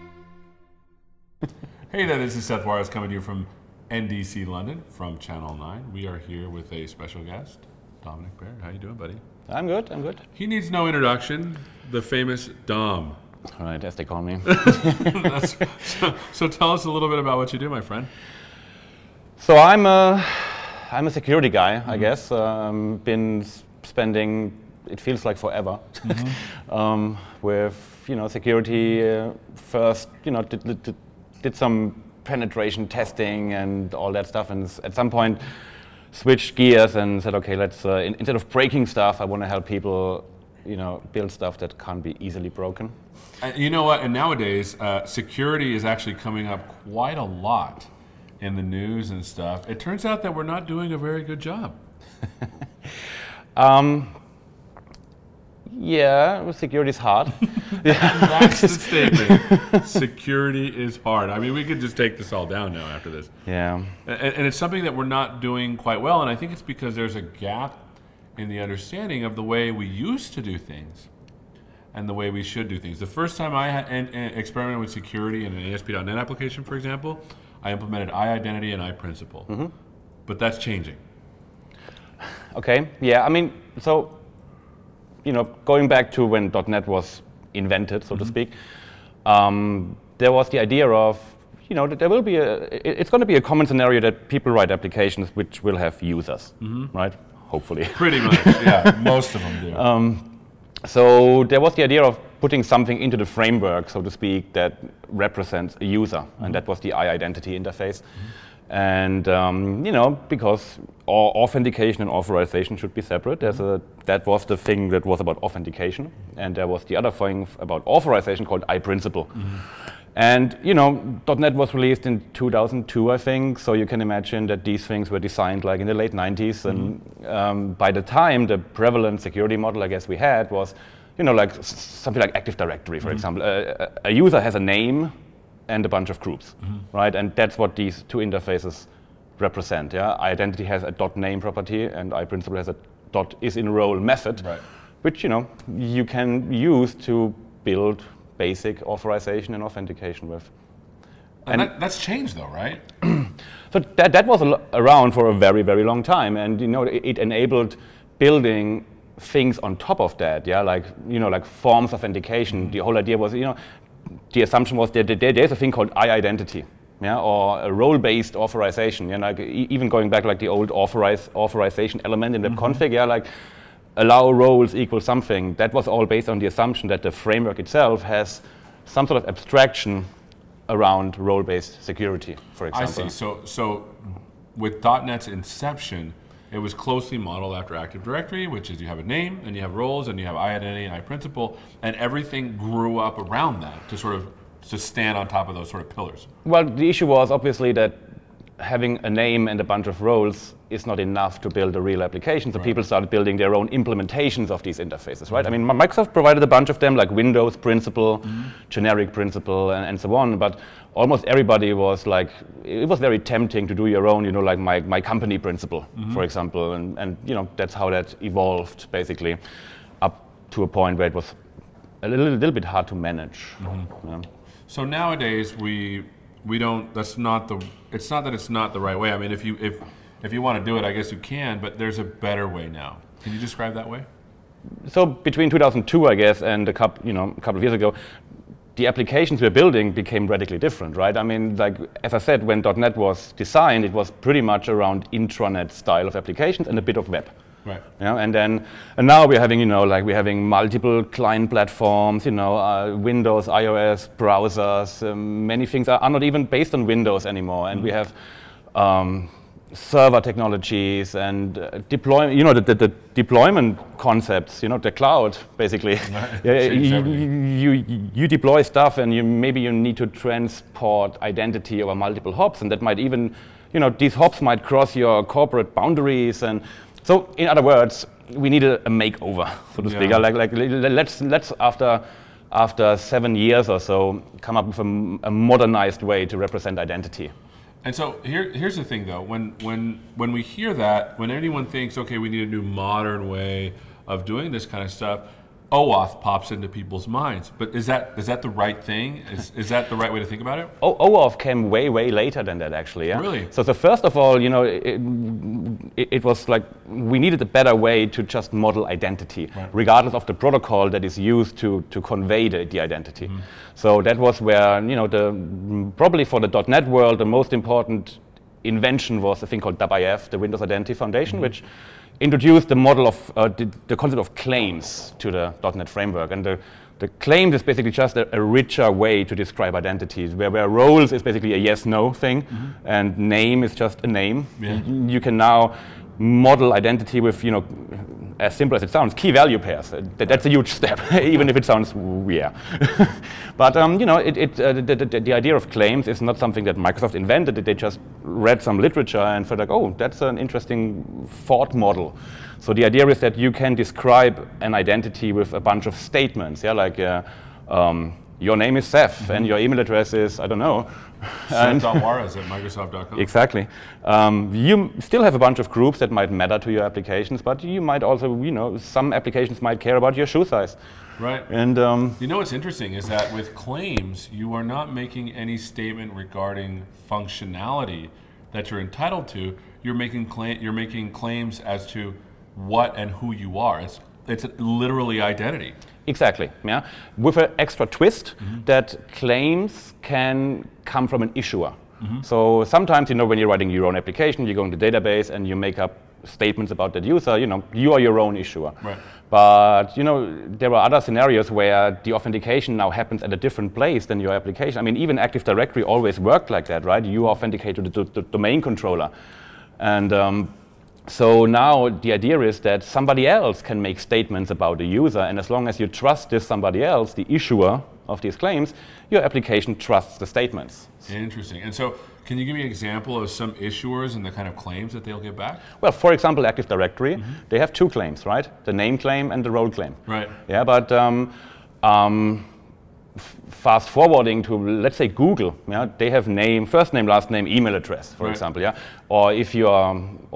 Hey there, this is Seth Juarez coming to you from NDC London from Channel 9. We are here with a special guest, Dominic Baird. How you doing, buddy? I'm good. He needs no introduction, the famous Dom. All right, as they call me. So tell us a little bit about what you do, my friend. So I'm a security guy, I guess. Been spending, it feels like forever, with security. First, did some penetration testing and all that stuff, and at some point switched gears and said, okay, let's instead of breaking stuff, I want to help people, build stuff that can't be easily broken. You know what? And nowadays, security is actually coming up quite a lot in the news and stuff. It turns out that we're not doing a very good job. Yeah, security is hard. That's the statement. Security is hard. I mean, we could just take this all down now after this. Yeah. And it's something that we're not doing quite well, and I think it's because there's a gap in the understanding of the way we used to do things and the way we should do things. The first time I experimented with security in an ASP.NET application, for example, I implemented iIdentity and iPrincipal. But that's changing. Okay, yeah, I mean, so, going back to when .NET was invented, so to speak, there was the idea of, that there will be it's going to be a common scenario that people write applications which will have users, right? Hopefully. Pretty much, yeah, most of them do. So there was the idea of putting something into the framework, so to speak, that represents a user, and that was the iIdentity interface. And because authentication and authorization should be separate, that was the thing that was about authentication, and there was the other thing about authorization called iPrincipal. And .NET was released in 2002, I think. So you can imagine that these things were designed like in the late 90s, and by the time the prevalent security model I guess we had was, like something like Active Directory, for example. A user has a name and a bunch of groups, right? And that's what these two interfaces represent. Yeah, iIdentity has a .name property, and iPrincipal has a .isenrole method, right, which you can use to build basic authorization and authentication with. And that's changed, though, right? So that was around for a very, very long time, and it enabled building things on top of that. Yeah, like forms of authentication. The whole idea was, the assumption was that there's a thing called iIdentity, or a role-based authorization. Even going back like the old authorization element in web config, allow roles equal something. That was all based on the assumption that the framework itself has some sort of abstraction around role-based security, for example. I see. So with .NET's inception, it was closely modeled after Active Directory, which is you have a name, and you have roles, and you have iIdentity and iPrincipal, and everything grew up around that to stand on top of those sort of pillars. Well, the issue was obviously that having a name and a bunch of roles is not enough to build a real application, so people started building their own implementations of these interfaces, right? I mean, Microsoft provided a bunch of them, like Windows Principal, Generic Principal, and so on, but almost everybody was like, it was very tempting to do your own, like my company principle, for example, and that's how that evolved, basically, up to a point where it was a little bit hard to manage. So nowadays, we don't, it's not that it's not the right way. I mean, if you want to do it, I guess you can, but there's a better way now. Can you describe that way? So between 2002, I guess, and a couple of years ago, the applications we're building became radically different, right? I mean, like, as I said, when .NET was designed, it was pretty much around intranet style of applications and a bit of web. Right. And now we're having, we're having multiple client platforms, Windows, iOS, browsers. Many things are not even based on Windows anymore, and we have server technologies and deployment. The deployment concepts. The cloud, basically. You deploy stuff, and maybe you need to transport identity over multiple hops, and that might even, these hops might cross your corporate boundaries, and so, in other words, we need a makeover, so to speak. Like let's after 7 years or so, come up with a modernized way to represent identity. And so here's the thing, though. When we hear that, when anyone thinks, okay, we need a new modern way of doing this kind of stuff, OAuth pops into people's minds. But is that the right thing? Is that the right way to think about it? OAuth came way later than that, actually. Yeah? Really? So first of all, it was like we needed a better way to just model identity, regardless of the protocol that is used to convey the identity. Mm-hmm. So that was where probably for the .NET world the most important invention was a thing called WIF, the Windows Identity Foundation, mm-hmm. which introduced the model of the concept of claims to the .NET framework. And the claims is basically just a richer way to describe identities, where roles is basically a yes-no thing, mm-hmm. and name is just a name. Yeah. You can now model identity with, as simple as it sounds, key value pairs. That's a huge step, even if it sounds weird. But the idea of claims is not something that Microsoft invented. They just read some literature and felt like, oh, that's an interesting thought model. So the idea is that you can describe an identity with a bunch of statements, like your name is Seth, mm-hmm. and your email address is, I don't know. Seth.juarez@microsoft.com. Exactly. You still have a bunch of groups that might matter to your applications, but you might also, some applications might care about your shoe size. Right. And what's interesting is that with claims, you are not making any statement regarding functionality that you're entitled to. You're making claims as to what and who you are. It's literally identity. Exactly, yeah. With an extra twist, mm-hmm. that claims can come from an issuer. Mm-hmm. So sometimes, when you're writing your own application, you go into the database and you make up statements about that user, you are your own issuer. Right. But, there are other scenarios where the authentication now happens at a different place than your application. I mean, even Active Directory always worked like that, right? You authenticate to the domain controller. And so now the idea is that somebody else can make statements about the user, and as long as you trust this somebody else, the issuer of these claims, your application trusts the statements. Interesting. And so can you give me an example of some issuers and the kind of claims that they'll get back? Well, for example, Active Directory, mm-hmm. they have two claims, right? The name claim and the role claim. Right. Yeah, but fast forwarding to, let's say, Google, they have name, first name, last name, email address, for example, yeah. Or if you are,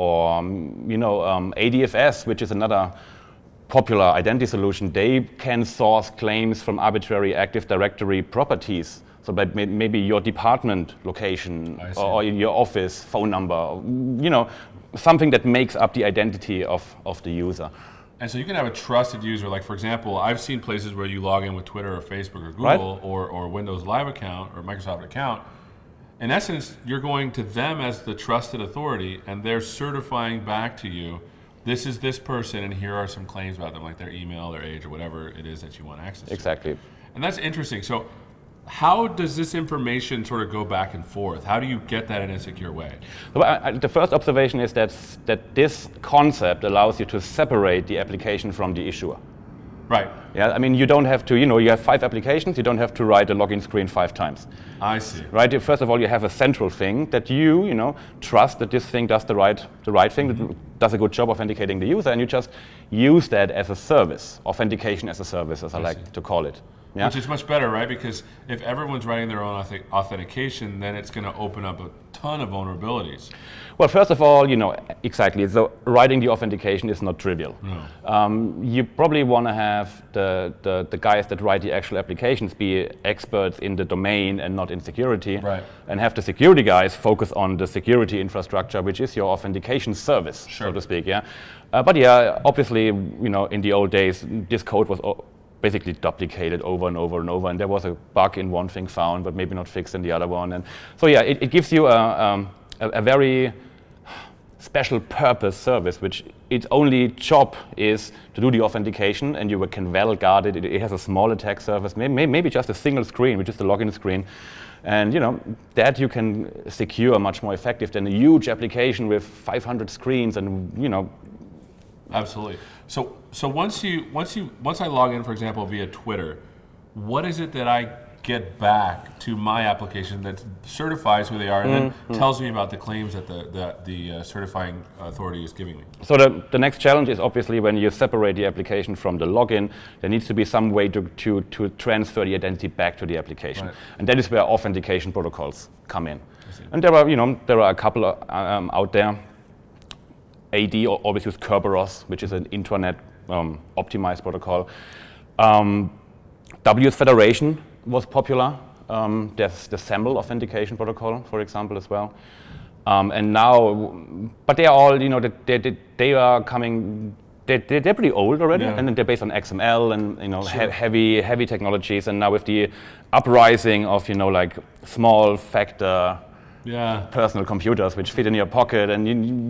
ADFS, which is another popular identity solution, they can source claims from arbitrary Active Directory properties. So that maybe your department location or your office phone number, something that makes up the identity of the user. And so you can have a trusted user, like for example, I've seen places where you log in with Twitter or Facebook or Google, right. or Windows Live account or Microsoft account. In essence, you're going to them as the trusted authority, and they're certifying back to you, this is this person, and here are some claims about them, like their email, their age, or whatever it is that you want access to. Exactly. And that's interesting. So how does this information sort of go back and forth? How do you get that in a secure way? Well, the first observation is that this concept allows you to separate the application from the issuer. Right. Yeah, I mean, you don't have to, you have 5 applications, you don't have to write a login screen 5 times. I see. Right? First of all, you have a central thing that you trust that this thing does the right thing, mm-hmm. that does a good job authenticating the user, and you just use that as a service, authentication as a service, as I like to call it. Yeah. Which is much better, right? Because if everyone's writing their own authentication, then it's going to open up a ton of vulnerabilities. Well, first of all, exactly. So writing the authentication is not trivial. No. You probably want to have the guys that write the actual applications be experts in the domain and not in security. Right. And have the security guys focus on the security infrastructure, which is your authentication service, sure. so to speak. Yeah. But yeah, obviously, in the old days, this code was basically duplicated over and over and over, and there was a bug in one thing found, but maybe not fixed in the other one. And so yeah, it gives you a very special purpose service, which its only job is to do the authentication, and you can well guard it. It has a small attack surface, maybe just a single screen, which is the login screen. And that you can secure much more effective than a huge application with 500 screens and Absolutely. So once I log in, for example, via Twitter, what is it that I get back to my application that certifies who they are and then tells me about the claims that the certifying authority is giving me? So the next challenge is obviously when you separate the application from the login, there needs to be some way to transfer the identity back to the application. Right. And that is where authentication protocols come in. And there are a couple out there. AD always use Kerberos, which is an intranet optimized protocol. WS Federation was popular. There's the SAML authentication protocol, for example, as well. And now, but they are all, they are coming. They're pretty old already, and then they're based on XML and heavy technologies. And now with the uprising of like small factor personal computers which fit in your pocket, and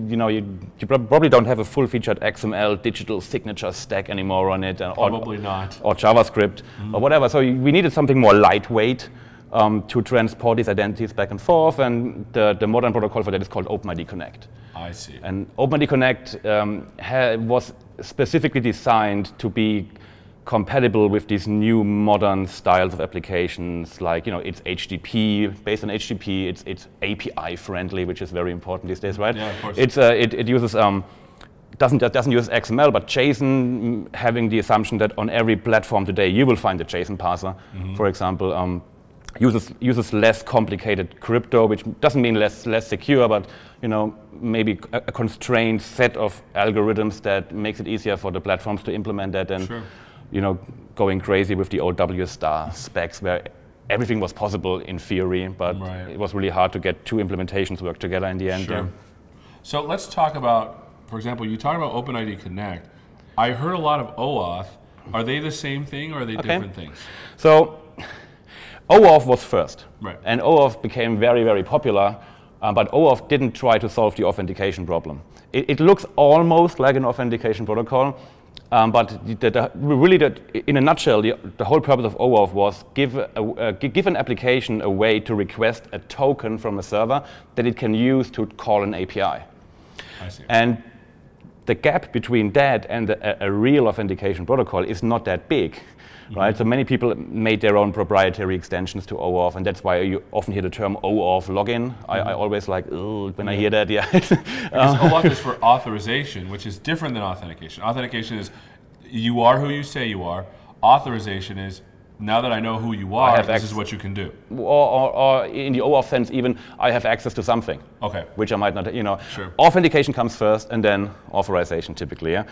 you probably don't have a full-featured XML digital signature stack anymore on it, probably not, or JavaScript or whatever. So we needed something more lightweight to transport these identities back and forth, and the modern protocol for that is called OpenID Connect. I see. And OpenID Connect was specifically designed to be compatible with these new modern styles of applications, like it's HTTP, based on HTTP, it's API friendly, which is very important these days, right? Yeah, of course. It uses doesn't use XML, but JSON, having the assumption that on every platform today you will find a JSON parser, for example. Uses less complicated crypto, which doesn't mean less secure, but maybe a constrained set of algorithms that makes it easier for the platforms to implement that, and going crazy with the old W star specs where everything was possible in theory, but it was really hard to get two implementations work together in the end. Sure. So let's talk about, for example, you talk about OpenID Connect. I heard a lot of OAuth. Are they the same thing or are they different things? So OAuth was first, right, and OAuth became very, very popular, but OAuth didn't try to solve the authentication problem. It looks almost like an authentication protocol, but in a nutshell, the whole purpose of OAuth was give an application a way to request a token from a server that it can use to call an API. I see. And the gap between that and a real authentication protocol is not that big. Right, so many people made their own proprietary extensions to OAuth, and that's why you often hear the term OAuth login. I always like, when I hear that, Because OAuth is for authorization, which is different than authentication. Authentication is you are who you say you are. Authorization is now that I know who you are, this is what you can do. Or in the OAuth sense, even I have access to something. Okay. Which I might not, Sure. Authentication comes first, and then authorization typically. Yeah.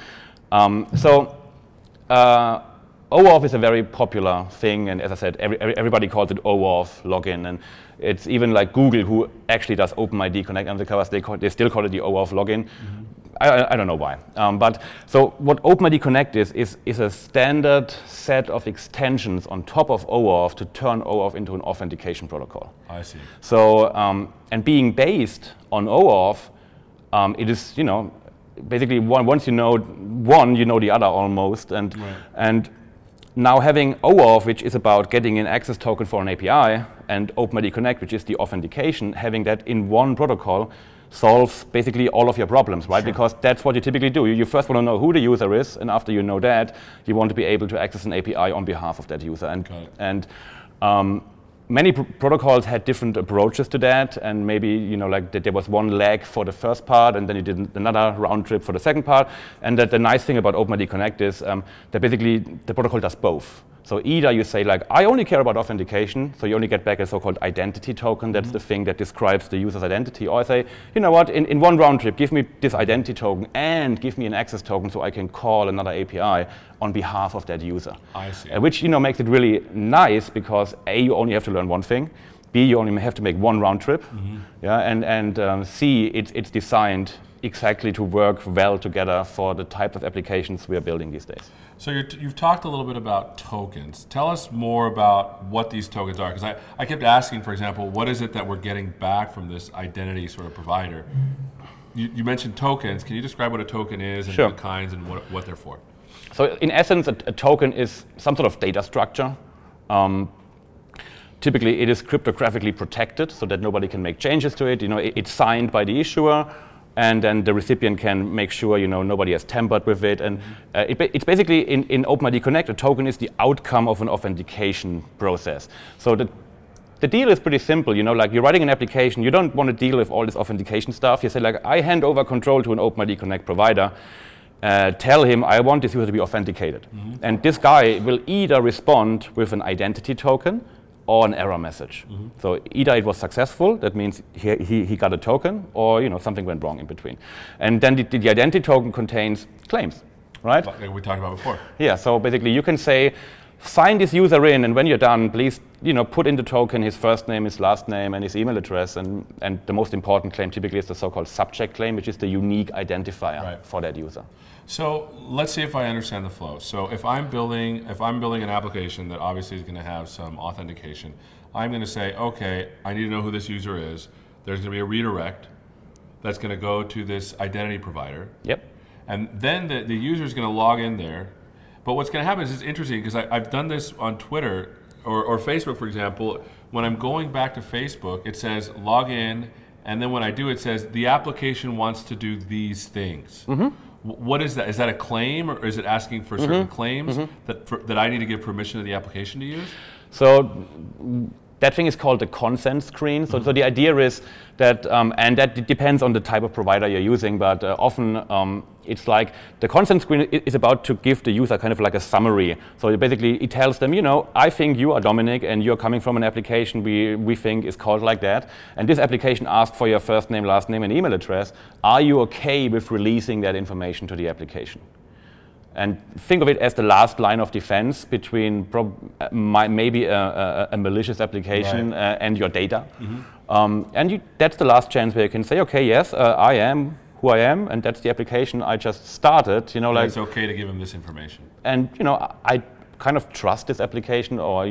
OAuth is a very popular thing, and as I said, everybody calls it OAuth login, and it's even like Google, who actually does OpenID Connect under the covers, they still call it the OAuth login. I don't know why. But so what OpenID Connect is a standard set of extensions on top of OAuth to turn OAuth into an authentication protocol. I see. So and being based on OAuth, it is basically once you know one, you know the other almost, and now having OAuth, which is about getting an access token for an API, and OpenID Connect, which is the authentication, having that in one protocol solves basically all of your problems, right? Sure. Because that's what you typically do. You first want to know who the user is, and after you know that, you want to be able to access an API on behalf of that user. And many protocols had different approaches to that, and maybe there was one leg for the first part, and then you did another round trip for the second part. And that the nice thing about OpenID Connect is that basically the protocol does both. So either you say I only care about authentication, so you only get back a so-called identity token. That's the thing that describes the user's identity. Or I say, you know what, in one round trip, give me this identity token and give me an access token so I can call another API on behalf of that user. I see. Which makes it really nice because A, you only have to learn one thing. B, you only have to make one round trip. And C, it's designed exactly to work well together for the type of applications we are building these days. So you've talked a little bit about tokens. Tell us more about what these tokens are, because I kept asking, for example, what is it that we're getting back from this identity sort of provider? You mentioned tokens. Can you describe what a token is and Sure. the kinds and what they're for? So in essence, a token is some sort of data structure. Typically, it is cryptographically protected so that nobody can make changes to it. It's signed by the issuer, and then the recipient can make sure nobody has tampered with it. And it's basically in OpenID Connect, a token is the outcome of an authentication process. So the deal is pretty simple. You're writing an application, you don't want to deal with all this authentication stuff. You say I hand over control to an OpenID Connect provider. Tell him I want this user to be authenticated, and this guy will either respond with an identity token or an error message. So either it was successful, that means he got a token, or something went wrong in between. And then the identity token contains claims. right? Like we talked about before. Yeah, so basically you can say, sign this user in, and when you're done, please put in the token his first name, his last name, and his email address. And the most important claim typically is the so-called subject claim, which is the unique identifier for that user. So let's see if I understand the flow. So if I'm building an application that obviously is going to have some authentication, I'm going to say, okay, I need to know who this user is. There's going to be a redirect that's going to go to this identity provider. Yep. And then the user is going to log in there. But what's going to happen is it's interesting because I've done this on Twitter or Facebook, for example. When I'm going back to Facebook, it says log in, and then when I do, it says the application wants to do these things. Mm-hmm. What is that? Is that a claim, or is it asking for certain claims that I need to give permission to the application to use? So that thing is called the consent screen. So the idea is that, and that depends on the type of provider you're using, but often it's like the consent screen is about to give the user kind of like a summary. So basically it tells them, I think you are Dominic and you're coming from an application we think is called like that. And this application asked for your first name, last name, and email address. Are you okay with releasing that information to the application? And think of it as the last line of defense between maybe a malicious application and your data. Mm-hmm. And that's the last chance where you can say, okay, yes, I am who I am, and that's the application I just started. Like it's okay to give him this information. And I kind of trust this application, or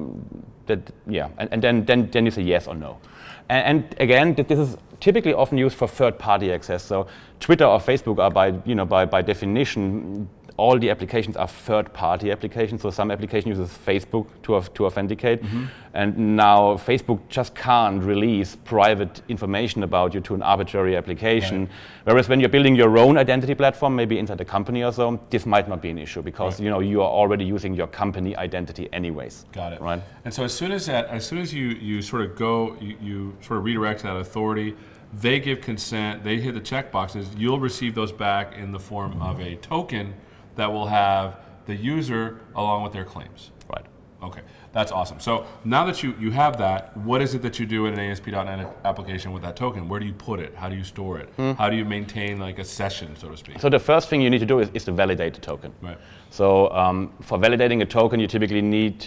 that and then you say yes or no. And again, this is typically often used for third-party access. So Twitter or Facebook are by definition, all the applications are third-party applications. So some application uses Facebook to authenticate, and now Facebook just can't release private information about you to an arbitrary application. Right. Whereas when you're building your own identity platform, maybe inside a company or so, this might not be an issue because you are already using your company identity anyways. Got it. Right. And so as soon as you sort of go, you sort of redirect to that authority. They give consent. They hit the checkboxes. You'll receive those back in the form of a token that will have the user along with their claims. Right. Okay, that's awesome. So now that you have that, what is it that you do in an ASP.NET application with that token? Where do you put it? How do you store it? How do you maintain like a session, so to speak? So the first thing you need to do is to validate the token. Right. So for validating a token, you typically need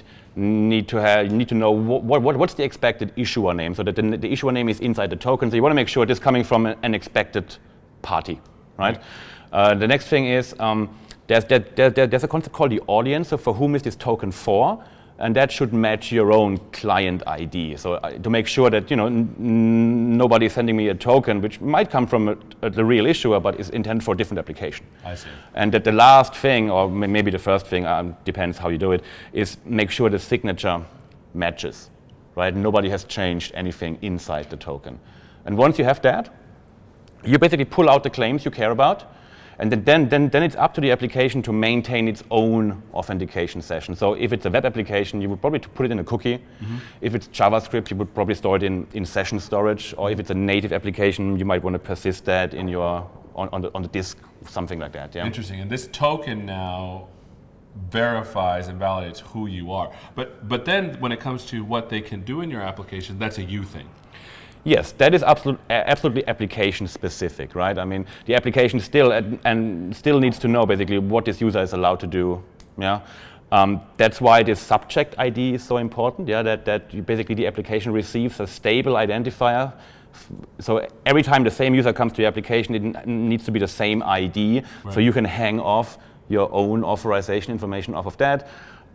to know what's the expected issuer name, so that the issuer name is inside the token. So you want to make sure it is coming from an expected party, right? The next thing is there's a concept called the audience. So for whom is this token for? And that should match your own client ID. So to make sure that nobody is sending me a token which might come from the real issuer, but is intended for a different application. I see. And that the last thing, or maybe the first thing, depends how you do it, is make sure the signature matches, right? Nobody has changed anything inside the token. And once you have that, you basically pull out the claims you care about. And then it's up to the application to maintain its own authentication session. So if it's a web application, you would probably put it in a cookie. Mm-hmm. If it's JavaScript, you would probably store it in session storage. Or if it's a native application, you might want to persist that in your on the disk, something like that. Yeah. Interesting. And this token now verifies and validates who you are. But then when it comes to what they can do in your application, that's a you thing. Yes, that is absolutely application specific, right? I mean, the application still needs to know basically what this user is allowed to do. Yeah, that's why this subject ID is so important. Yeah, that basically the application receives a stable identifier. So every time the same user comes to the application, it needs to be the same ID. Right. So you can hang off your own authorization information off of that.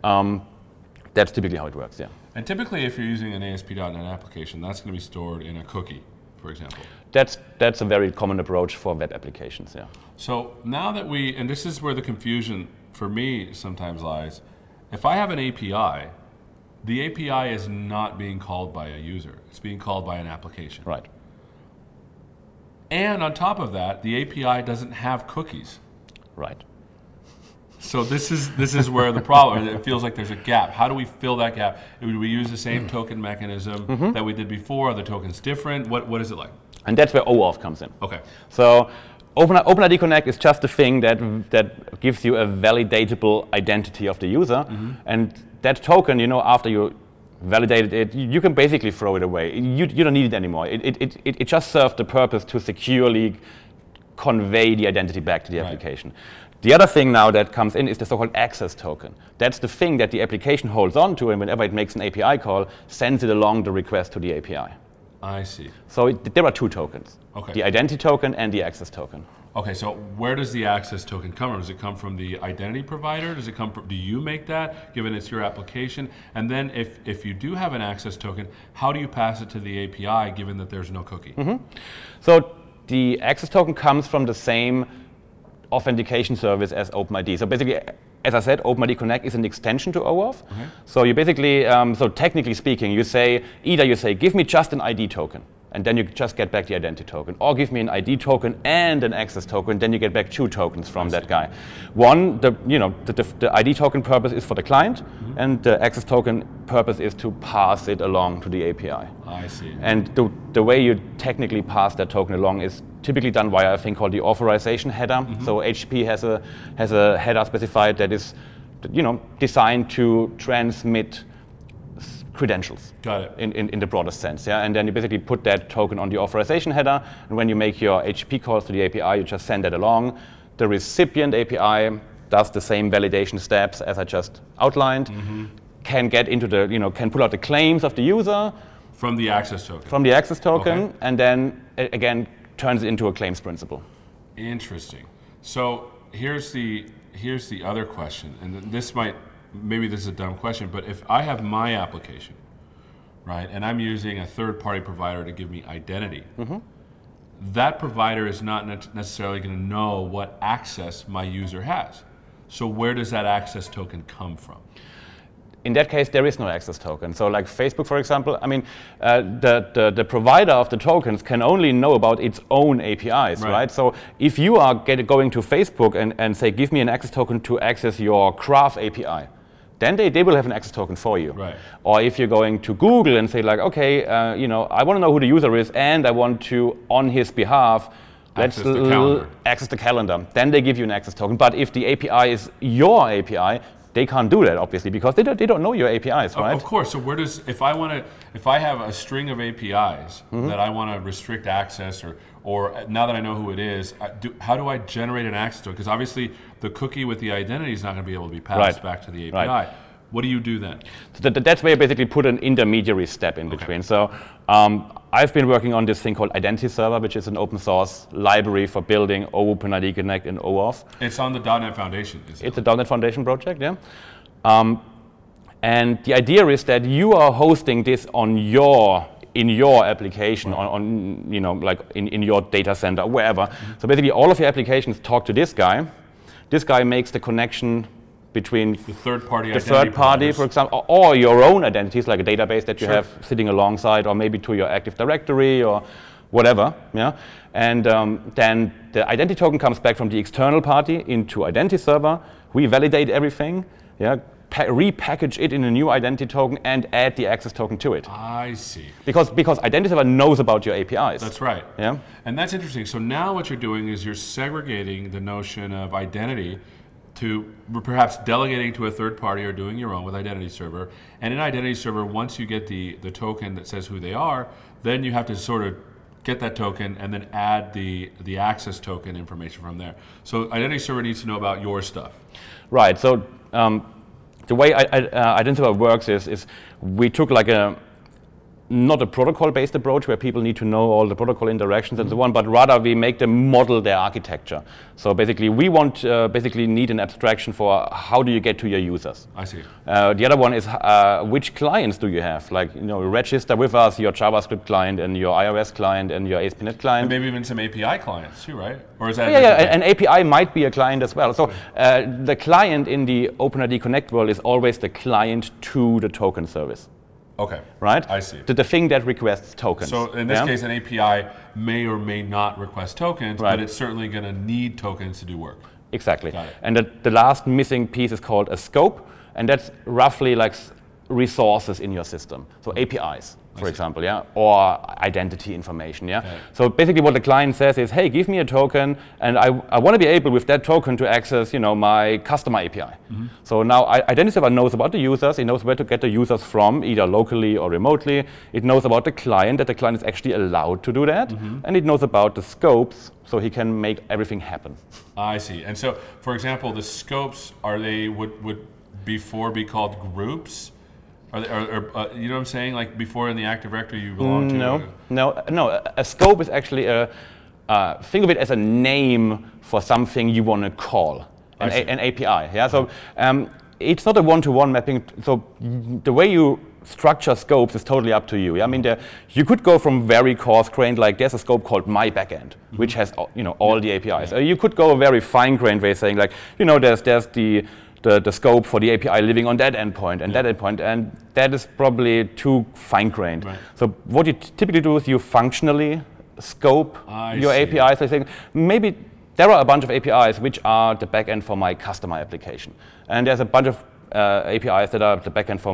That's typically how it works. Yeah. And typically, if you're using an ASP.NET application, that's going to be stored in a cookie, for example. That's a very common approach for web applications, yeah. So now that and this is where the confusion for me sometimes lies, if I have an API, the API is not being called by a user. It's being called by an application. Right. And on top of that, the API doesn't have cookies. Right. So this is where the problem. It feels like there's a gap. How do we fill that gap? Do we use the same token mechanism that we did before? Are the tokens different? What is it like? And that's where OAuth comes in. Okay. So OpenID Connect is just the thing that gives you a validatable identity of the user, and that token, after you validated it, you can basically throw it away. You don't need it anymore. It just serves the purpose to securely convey the identity back to the application. The other thing now that comes in is the so-called access token. That's the thing that the application holds on to, and whenever it makes an API call, sends it along the request to the API. I see. So there are two tokens, Okay. the identity token and the access token. Okay, so where does the access token come from? Does it come from the identity provider? Does it come from, do you make that, given it's your application? And then if you do have an access token, how do you pass it to the API, given that there's no cookie? So the access token comes from the same authentication service as OpenID. So basically, as I said, OpenID Connect is an extension to OAuth. Okay. So you basically, so technically speaking, you say, give me just an ID token, and then you just get back the identity token. Or give me an ID token and an access token, then you get back two tokens from that guy. One, the ID token purpose is for the client, and the access token purpose is to pass it along to the API. I see. And the way you technically pass that token along is typically done via a thing called the authorization header. So HTTP has a header specified that is, designed to transmit credentials. Got it. In the broadest sense, yeah. And then you basically put that token on the authorization header, and when you make your HTTP calls to the API, you just send that along. The recipient API does the same validation steps as I just outlined. Can get into can pull out the claims of the user From the access token. from the access token, Okay. and then again turns it into a claims principle. Interesting. So here's the other question, and maybe this is a dumb question, but if I have my application, right, and I'm using a third-party provider to give me identity, that provider is not necessarily going to know what access my user has. So where does that access token come from? In that case, there is no access token. So like Facebook, for example, the provider of the tokens can only know about its own APIs, right? So if you are going to Facebook and say, give me an access token to access your Graph API, then they will have an access token for you. Right. Or if you're going to Google and say like, okay, I want to know who the user is and I want to, on his behalf, Access the calendar. access the calendar, then they give you an access token. But if the API is your API, they can't do that, obviously, because they don't know your APIs, right? Of course. So if I have a string of APIs that I want to restrict access, or now that I know who it is, how do I generate an access token? Because obviously the cookie with the identity is not going to be able to be passed back to the API. Right. What do you do then? So that's where you basically put an intermediary step in between. So I've been working on this thing called Identity Server, which is an open source library for building OpenID Connect and OAuth. It's on the .NET Foundation. It's a .NET Foundation project, yeah. And the idea is that you are hosting this in your application, in your data center, wherever. So basically, all of your applications talk to this guy. This guy makes the connection between the third party, for example, or your own identities, like a database that you have sitting alongside, or maybe to your Active Directory or whatever. Yeah, and then the identity token comes back from the external party into Identity Server. We validate everything. Yeah. Repackage it in a new identity token and add the access token to it. I see. Because Identity Server knows about your APIs. That's right. Yeah. And that's interesting. So now what you're doing is you're segregating the notion of identity to perhaps delegating to a third party or doing your own with Identity Server. And in Identity Server, once you get the token that says who they are, then you have to sort of get that token and then add the access token information from there. So Identity Server needs to know about your stuff. Right. So the way Identity Server works is we took not a protocol-based approach where people need to know all the protocol interactions and so on, but rather we make them model their architecture. So basically, we need an abstraction for how do you get to your users. I see. The other one is which clients do you have? Register with us your JavaScript client and your iOS client and your ASP.NET client. And maybe even some API clients too, right? Or is that an API might be a client as well. So the client in the OpenID Connect world is always the client to the token service. Okay. Right? I see. The thing that requests tokens. So in this case, an API may or may not request tokens, but it's certainly going to need tokens to do work. Exactly. Got it. And the last missing piece is called a scope, and that's roughly resources in your system. So APIs, for example, yeah, or identity information, yeah. Okay. So basically what the client says is, hey, give me a token, and I want to be able with that token to access, my customer API. So now Identity Server knows about the users, it knows where to get the users from, either locally or remotely. It knows about the client, that the client is actually allowed to do that, and it knows about the scopes, so he can make everything happen. I see. And so, for example, the scopes, would before be called groups? You know what I'm saying? Like before in the Active Directory you belong to? No. A scope is actually think of it as a name for something you want to call, an API. Yeah. So it's not a one-to-one mapping. So the way you structure scopes is totally up to you. Yeah? I mean, you could go from very coarse-grained, like there's a scope called My Backend, which has all the APIs. You could go a very fine-grained way, saying like there's the scope for the API living on that endpoint and that endpoint, and that is probably too fine-grained. Right. So what you typically do is you functionally scope your APIs. Like saying maybe there are a bunch of APIs which are the backend for my customer application, and there's a bunch of APIs that are the backend for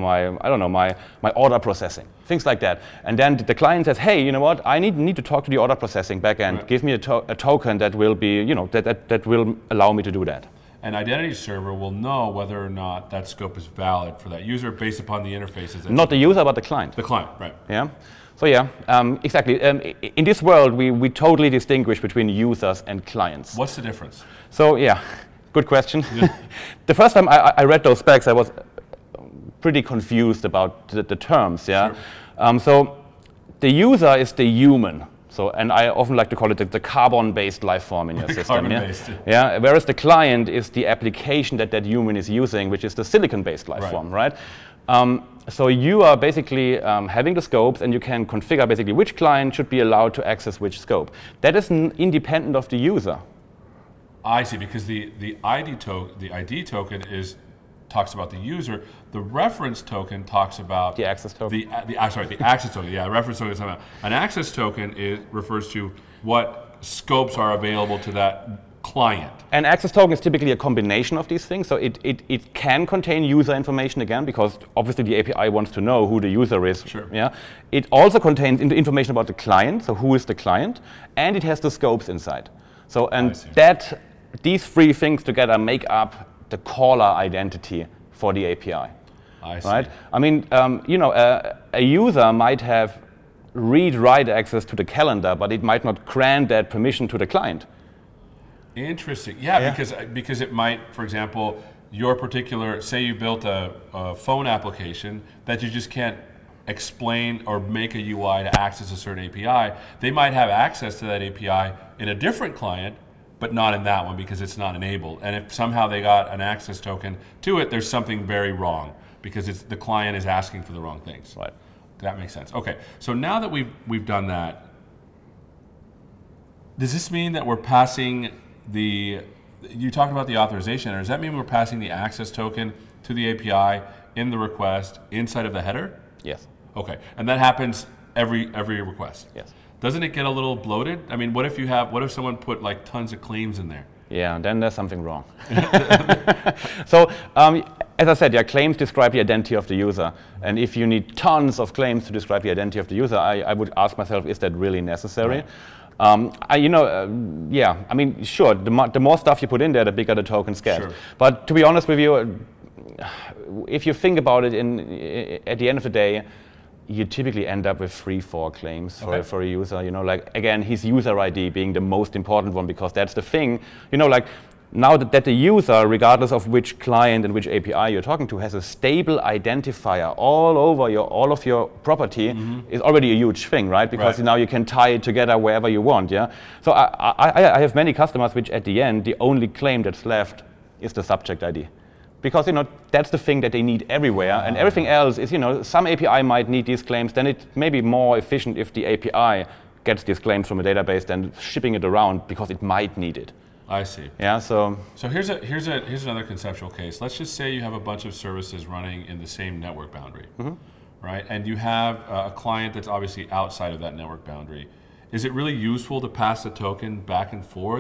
my order processing, things like that. And then the client says, hey, you know what? I need to talk to the order processing backend. Right. Give me a token that will be, that will allow me to do that. An Identity Server will know whether or not that scope is valid for that user based upon the interfaces. Not the user, but the client. The client, right. Yeah. So exactly. In this world, we totally distinguish between users and clients. What's the difference? So good question. Yeah. The first time I read those specs, I was pretty confused about the terms. Yeah. Sure. So the user is the human. So, and I often like to call it the carbon-based life form in your system. Yeah. Whereas the client is the application that human is using, which is the silicon-based life form, right? So you are basically having the scopes, and you can configure basically which client should be allowed to access which scope. That is independent of the user. I see, because the ID token talks about the user. The reference token talks about the access token. The access token. Yeah, reference token is something. An access token refers to what scopes are available to that client. An access token is typically a combination of these things. So it can contain user information again, because obviously the API wants to know who the user is. Sure. Yeah. It also contains information about the client, so who is the client, and it has the scopes inside. So these three things together make up the caller identity for the API. I see. Right? I mean, a user might have read-write access to the calendar, but it might not grant that permission to the client. Interesting. Yeah. Because it might, for example, your particular, say you built a phone application that you just can't explain or make a UI to access a certain API. They might have access to that API in a different client, but not in that one because it's not enabled. And if somehow they got an access token to it, there's something very wrong because the client is asking for the wrong things. Right. That makes sense. Okay, so now that we've done that, does this mean that we're passing you talked about the authorization, or does that mean we're passing the access token to the API in the request inside of the header? Yes. Okay, and that happens every request? Yes. Doesn't it get a little bloated? I mean, what if someone put like tons of claims in there? Yeah, then there's something wrong. So, as I said, claims describe the identity of the user. And if you need tons of claims to describe the identity of the user, I would ask myself, is that really necessary? Right. I mean, sure, the more stuff you put in there, the bigger the tokens get. Sure. But to be honest with you, if you think about it, at the end of the day, you typically end up with 3-4 claims for a user. Again, his user ID being the most important one, because that's the thing. Now that the user, regardless of which client and which API you're talking to, has a stable identifier all over all of your property, is already a huge thing, right? Because now you can tie it together wherever you want. Yeah. So I have many customers which, at the end, the only claim that's left is the subject ID. Because that's the thing that they need everywhere, and everything else is, some API might need these claims. Then it may be more efficient if the API gets these claims from a database than shipping it around, because it might need it. I see. Yeah. So here's another conceptual case. Let's just say you have a bunch of services running in the same network boundary, right? And you have a client that's obviously outside of that network boundary. Is it really useful to pass the token back and forth?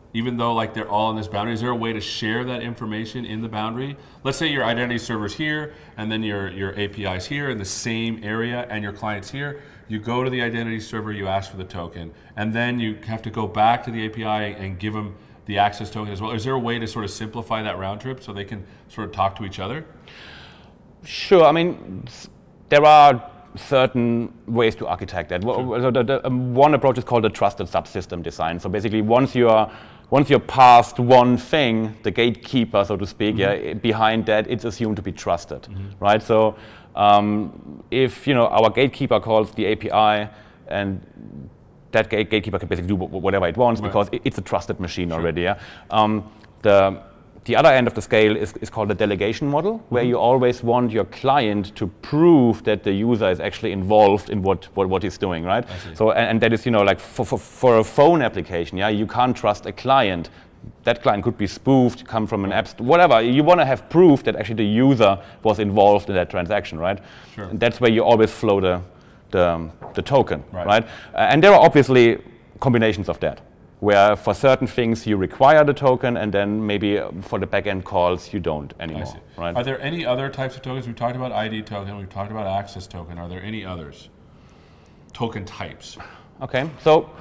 even though like they're all in this boundary? Is there a way to share that information in the boundary? Let's say your identity server's here, and then your API's here in the same area, and your client's here. You go to the identity server, you ask for the token, and then you have to go back to the API and give them the access token as well. Is there a way to sort of simplify that round trip so they can sort of talk to each other? Sure. I mean, there are certain ways to architect that. One approach is called the trusted subsystem design. So basically, once you're past one thing, the gatekeeper, so to speak, behind that, it's assumed to be trusted, right? So if our gatekeeper calls the API, and that gatekeeper can basically do whatever it wants because it's a trusted machine already. Yeah? The other end of the scale is called the delegation model, where you always want your client to prove that the user is actually involved in what he's doing, right? So and that is like for a phone application, you can't trust a client. That client could be spoofed, come from an app, whatever. You want to have proof that actually the user was involved in that transaction, right? Sure. And that's where you always flow the token, right? And there are obviously combinations of that, where for certain things you require the token, and then maybe for the backend calls you don't anymore. Right? Are there any other types of tokens? We've talked about ID token, we've talked about access token. Are there any others? Token types. Okay, so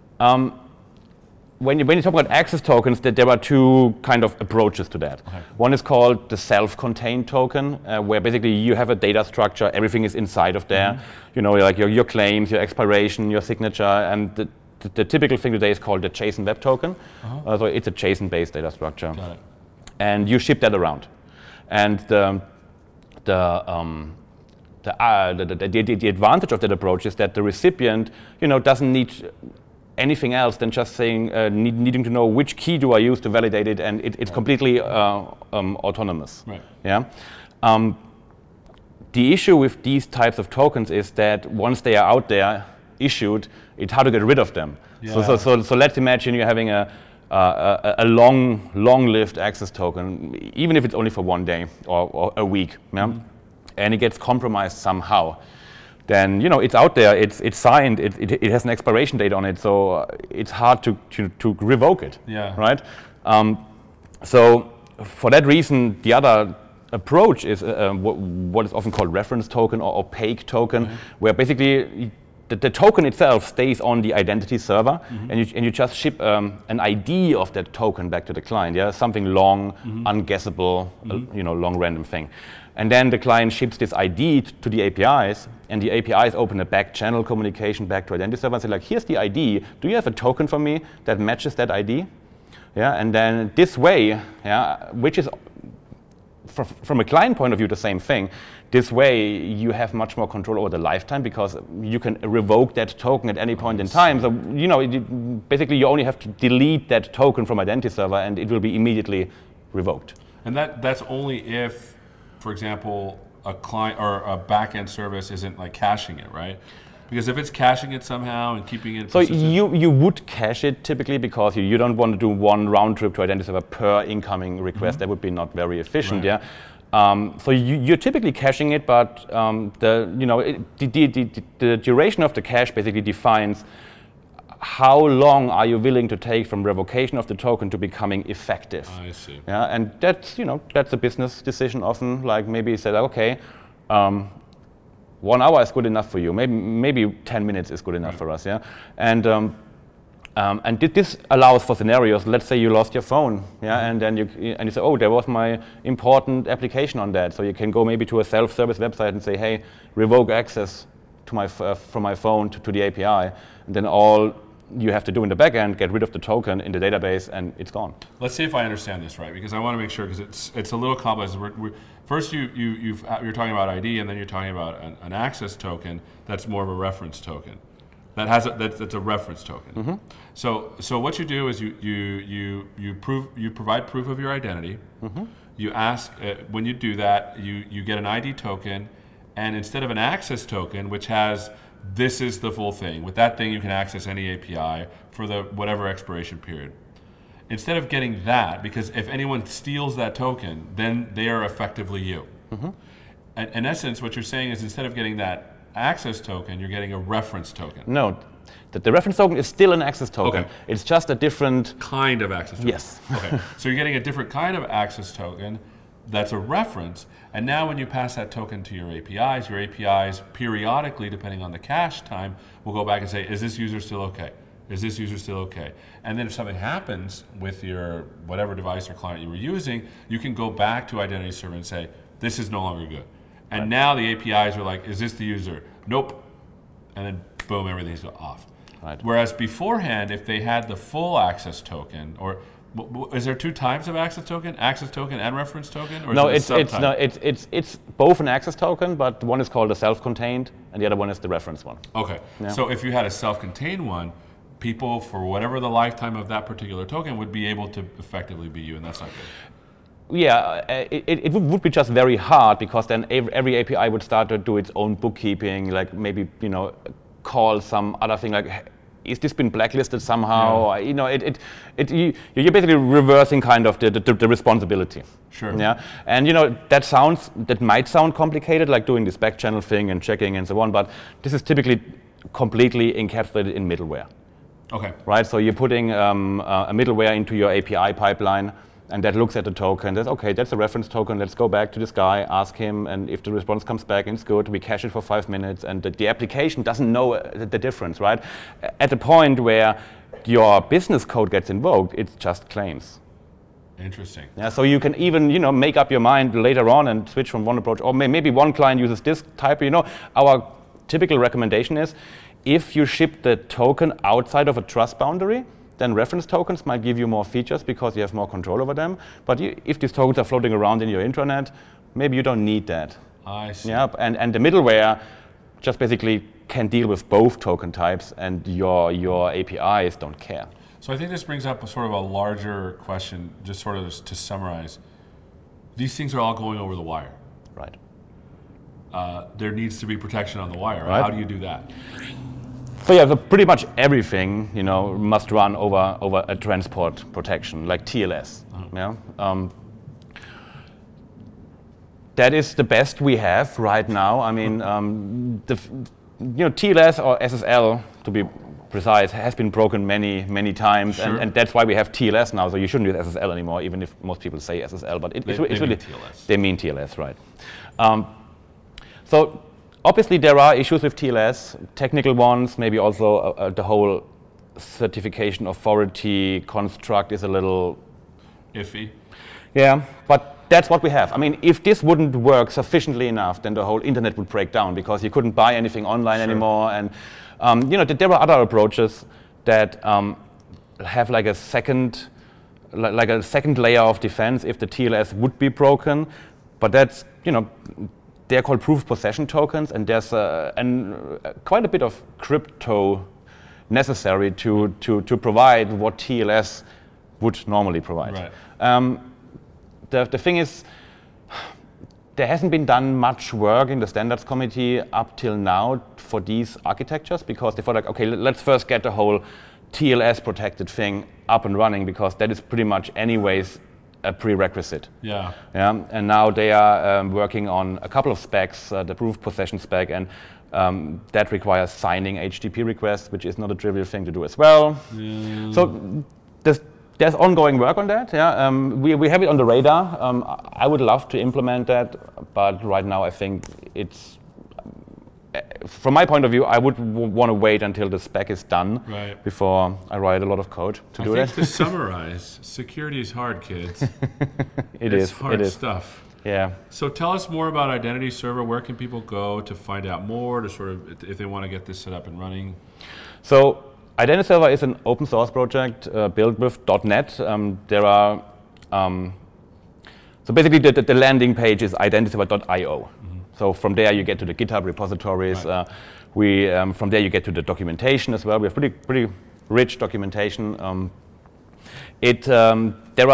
when you talk about access tokens, there are two kind of approaches to that. Okay. One is called the self-contained token, where basically you have a data structure, everything is inside of there. Like your claims, your expiration, your signature, and the typical thing today is called the JSON Web Token. So it's a JSON-based data structure. Got it. And you ship that around. And the advantage of that approach is that the recipient, doesn't need anything else than just saying, needing to know which key do I use to validate it, and it's completely autonomous. Right. Yeah. The issue with these types of tokens is that once they are out there, issued, it's hard to get rid of them. Yeah. So let's imagine you're having a long-lived access token, even if it's only for one day or a week, and it gets compromised somehow. Then it's out there, it's signed, it has an expiration date on it, so it's hard to revoke it. Yeah. Right. So for that reason, the other approach is what is often called reference token or opaque token, where basically the token itself stays on the identity server, and you just ship an ID of that token back to the client. Yeah, something long, unguessable, long random thing. And then the client ships this ID to the APIs, and the APIs open a back channel communication back to identity server and say, like, here's the ID. Do you have a token for me that matches that ID? Yeah, and then this way, which is from a client point of view the same thing. This way, you have much more control over the lifetime because you can revoke that token at any point in time. So basically you only have to delete that token from identity server, and it will be immediately revoked. And that's only if, for example, a client or a back-end service isn't like caching it, right? Because if it's caching it somehow and keeping it persistent. So you would cache it typically because you don't want to do one round trip to identity server per incoming request. That would be not very efficient. Right. Yeah. So you're typically caching it, but the duration of the cache basically defines how long are you willing to take from revocation of the token to becoming effective. I see. Yeah, and that's a business decision often. Like maybe you say, okay, 1 hour is good enough for you. Maybe 10 minutes is good enough for us. Yeah, and this allows for scenarios. Let's say you lost your phone, and then you say, oh, there was my important application on that. So you can go maybe to a self-service website and say, hey, revoke access to from my phone to the API, and then all you have to do in the backend, get rid of the token in the database, and it's gone. Let's see if I understand this right, because I want to make sure, because it's a little complex. First, you're talking about ID, and then you're talking about an access token that's more of a reference token. That's a reference token. So what you do is you provide proof of your identity. You ask when you do that, you get an ID token, and instead of an access token, which has this is the full thing. With that thing, you can access any API for the whatever expiration period. Instead of getting that, because if anyone steals that token, then they are effectively you. In essence, what you're saying is instead of getting that access token, you're getting a reference token. No, the reference token is still an access token. Okay. It's just a different kind of access token. Yes. Okay. So you're getting a different kind of access token that's a reference. And now when you pass that token to your APIs periodically, depending on the cache time, will go back and say, is this user still okay? Is this user still okay? And then if something happens with your whatever device or client you were using, you can go back to Identity Server and say, this is no longer good. And now the APIs are like, is this the user? Nope. And then boom, everything's off. Right. Whereas beforehand, if they had the full access token, or is there two types of access token and reference token? Or No, is it it's both an access token, but one is called a self-contained, and the other one is the reference one. Okay. Yeah. So if you had a self-contained one, people, for whatever the lifetime of that particular token, would be able to effectively be you, and that's not good. Yeah, it would be just very hard, because then every API would start to do its own bookkeeping, like maybe, call some other thing like, is this been blacklisted somehow? Yeah. You're basically reversing kind of the responsibility. Sure. Yeah, and that might sound complicated, like doing this back channel thing and checking and so on, but this is typically completely encapsulated in middleware. Okay. Right, so you're putting a middleware into your API pipeline, and that looks at the token, says, okay, that's a reference token, let's go back to this guy, ask him, and if the response comes back and it's good, we cache it for 5 minutes, and the application doesn't know the difference, right? At the point where your business code gets invoked, it's just claims. Interesting. Yeah, so you can even, make up your mind later on and switch from one approach, or maybe one client uses this type, Our typical recommendation is, if you ship the token outside of a trust boundary, then reference tokens might give you more features because you have more control over them. But if these tokens are floating around in your intranet, maybe you don't need that. I see. Yeah, and the middleware just basically can deal with both token types, and your APIs don't care. So I think this brings up a sort of a larger question, just sort of to summarize. These things are all going over the wire. Right. There needs to be protection on the wire. Right. How do you do that? So yeah, so pretty much everything, must run over a transport protection, like TLS. Yeah. That is the best we have right now. I mean, TLS or SSL, to be precise, has been broken many times, Sure. and that's why we have TLS now. So you shouldn't use SSL anymore, even if most people say SSL. But it's really mean TLS. They mean TLS, right? So obviously there are issues with TLS, technical ones, maybe also the whole certification authority construct is a little iffy. Yeah, but that's what we have. I mean, if this wouldn't work sufficiently enough, then the whole internet would break down, because you couldn't buy anything online anymore. And there are other approaches that have like a second layer of defense if the TLS would be broken. But that's they're called proof of possession tokens, and there's quite a bit of crypto necessary to provide what TLS would normally provide. Right. The thing is, there hasn't been done much work in the standards committee up till now for these architectures, because they thought like, okay, let's first get the whole TLS protected thing up and running, because that is pretty much anyways a prerequisite. Yeah. Yeah. And now they are working on a couple of specs, the proof of possession spec, and that requires signing HTTP requests, which is not a trivial thing to do as well. Yeah. So there's ongoing work on that. Yeah, we have it on the radar. I would love to implement that, but right now I think it's, from my point of view, I would want to wait until the spec is done before I write a lot of code to do that. I think to summarize, security is hard, kids. It's hard stuff. Yeah. So tell us more about Identity Server. Where can people go to find out more, to sort of, if they want to get this set up and running? So Identity Server is an open source project built with .NET. There are so basically the landing page is identityserver.io. Mm-hmm. So from there you get to the GitHub repositories. Right. From there you get to the documentation as well. We have pretty rich documentation. There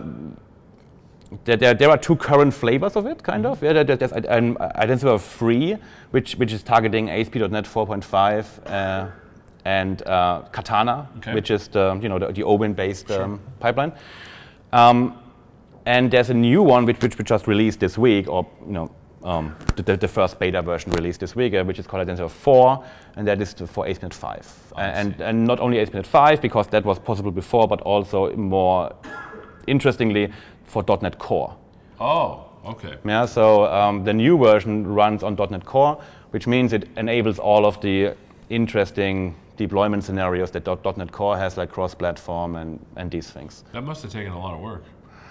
are two current flavors of it, kind of. Yeah, there's Identity Server Free, which is targeting ASP.NET 4.5. And Katana, which is the Owen-based pipeline, and there's a new one which we just released this week, or the first beta version released this week, which is called Identity of 4, and that is for ASP.NET 5. And not only ASP.NET 5, because that was possible before, but also more interestingly for .NET Core. Oh, okay. Yeah, so the new version runs on .NET Core, which means it enables all of the interesting deployment scenarios that .NET Core has, like cross-platform and these things. That must have taken a lot of work.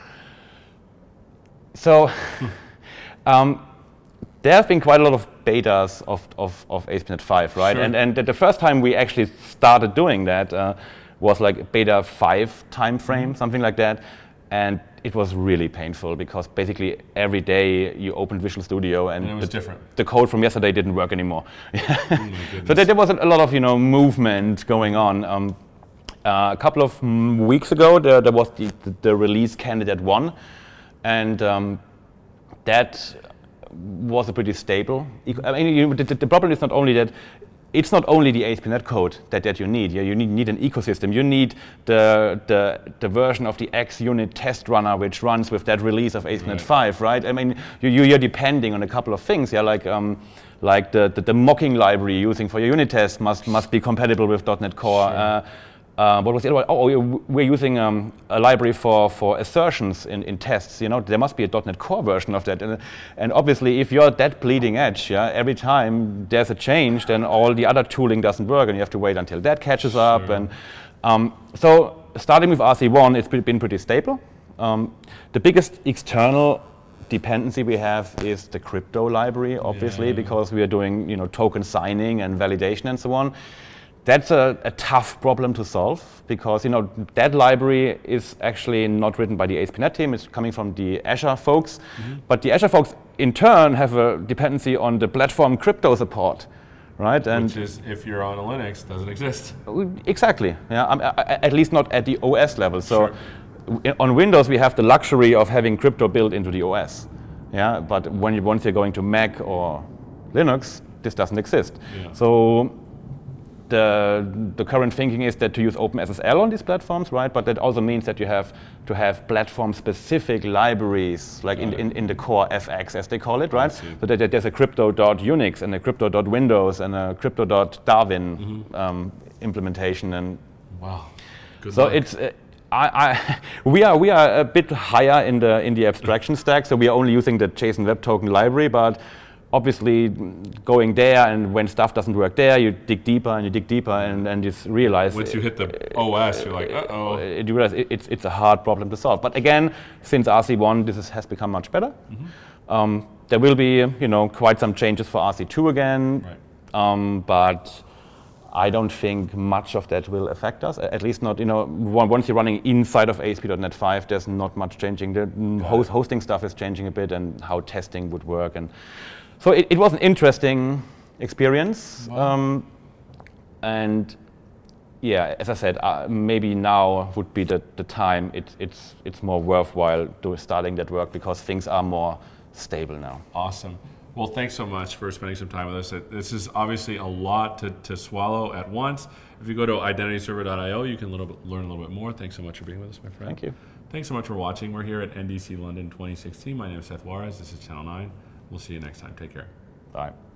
So there have been quite a lot of betas of ASP.NET 5, right? Sure. And the first time we actually started doing that was like beta 5 timeframe, something like that. And it was really painful because basically every day you opened Visual Studio and it was different. The code from yesterday didn't work anymore. Oh So there was a lot of movement going on. A couple of weeks ago there was the release candidate 1, and that was a pretty stable. I mean, the problem is not only that. It's not only the ASP.NET code that you need. Yeah, you need an ecosystem. You need the version of the XUnit test runner which runs with that release of ASP.NET 5, right? I mean, you're depending on a couple of things. Yeah, like the mocking library you're using for your unit test must be compatible with .NET Core. Sure. What was the other one? Oh, we're using a library for assertions in tests. There must be a .NET Core version of that. And obviously, if you're that bleeding edge, yeah, every time there's a change, then all the other tooling doesn't work, and you have to wait until that catches up. Sure. And so, starting with RC1, it's been pretty stable. The biggest external dependency we have is the crypto library, obviously, because we are doing token signing and validation and so on. That's a tough problem to solve because that library is actually not written by the ASP.NET team. It's coming from the Azure folks, but the Azure folks in turn have a dependency on the platform crypto support, right? And which is, if you're on a Linux, doesn't exist. Exactly. Yeah, at least not at the OS level. So Sure. On Windows we have the luxury of having crypto built into the OS. Yeah, but once you're going to Mac or Linux, this doesn't exist. Yeah. So the current thinking is that to use OpenSSL on these platforms, right? But that also means that you have to have platform-specific libraries, like in the core FX, as they call it, right? So that there's a crypto.unix and a crypto.windows and a crypto.darwin implementation. And wow, good so luck. it's we are a bit higher in the abstraction stack, so we are only using the JSON Web Token library, but obviously going there, and when stuff doesn't work there, you dig deeper and you dig deeper and you realize once you hit the OS, you're like, uh-oh. You realize it's a hard problem to solve. But again, since RC1, this has become much better. There will be quite some changes for RC2 again, Right. but I don't think much of that will affect us. At least not, once you're running inside of ASP.NET 5, there's not much changing. The hosting stuff is changing a bit, and how testing would work. And so it was an interesting experience. Wow. And yeah, as I said, maybe now would be the time. It's more worthwhile starting that work because things are more stable now. Awesome. Well, thanks so much for spending some time with us. This is obviously a lot to swallow at once. If you go to identityserver.io, you can learn a little bit more. Thanks so much for being with us, my friend. Thank you. Thanks so much for watching. We're here at NDC London 2016. My name is Seth Juarez. This is Channel 9. We'll see you next time. Take care. Bye.